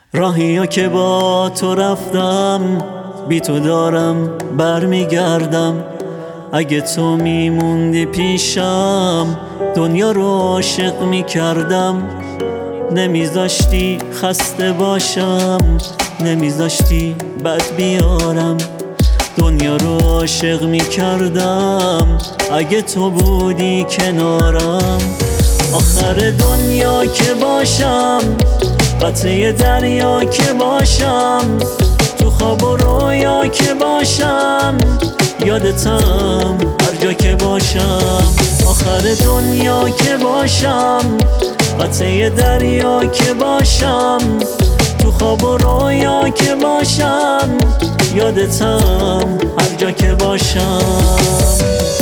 راهیا که با تو رفتم، بی تو دارم برمیگردم. اگه تو میموندی پیشم، دنیا رو عاشق میکردم. نمیذاشتی خسته باشم، نمیذاشتی بد بیارم. دنیا رو عاشق میکردم اگه تو بودی کنارم. آخر دنیا که باشم، قطره دریا که باشم، تو خواب و رویا که باشم، یادتم هر جا که باشم. آخر دنیا که باشم، قطره دریا که باشم، تو خواب و رویا که باشم، یادتم هر جا که باشم.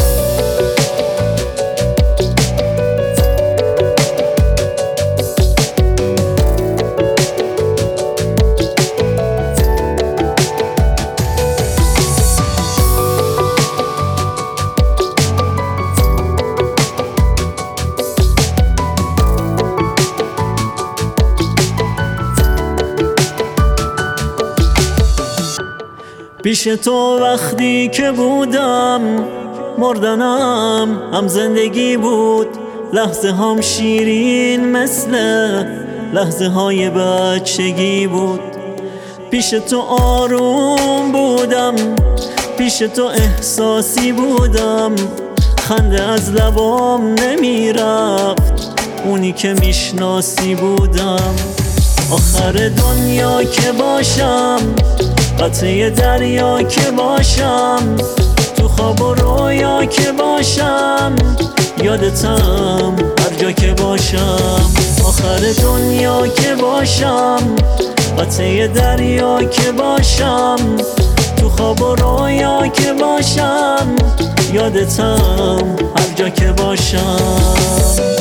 پیش تو وقتی که بودم، مردنم هم زندگی بود. لحظه هم شیرین مثل لحظه های بچگی بود. پیش تو آروم بودم، پیش تو احساسی بودم. خنده از لبام نمیرفت، اونی که میشناسی بودم. آخر دنیا که باشم، قطره دریا که باشم، تو خواب و رویا که باشم، یادتم هر جا که باشم. آخر دنیا که باشم، قطره دریا که باشم، تو خواب و رویا که باشم، یادتم هر جا که باشم.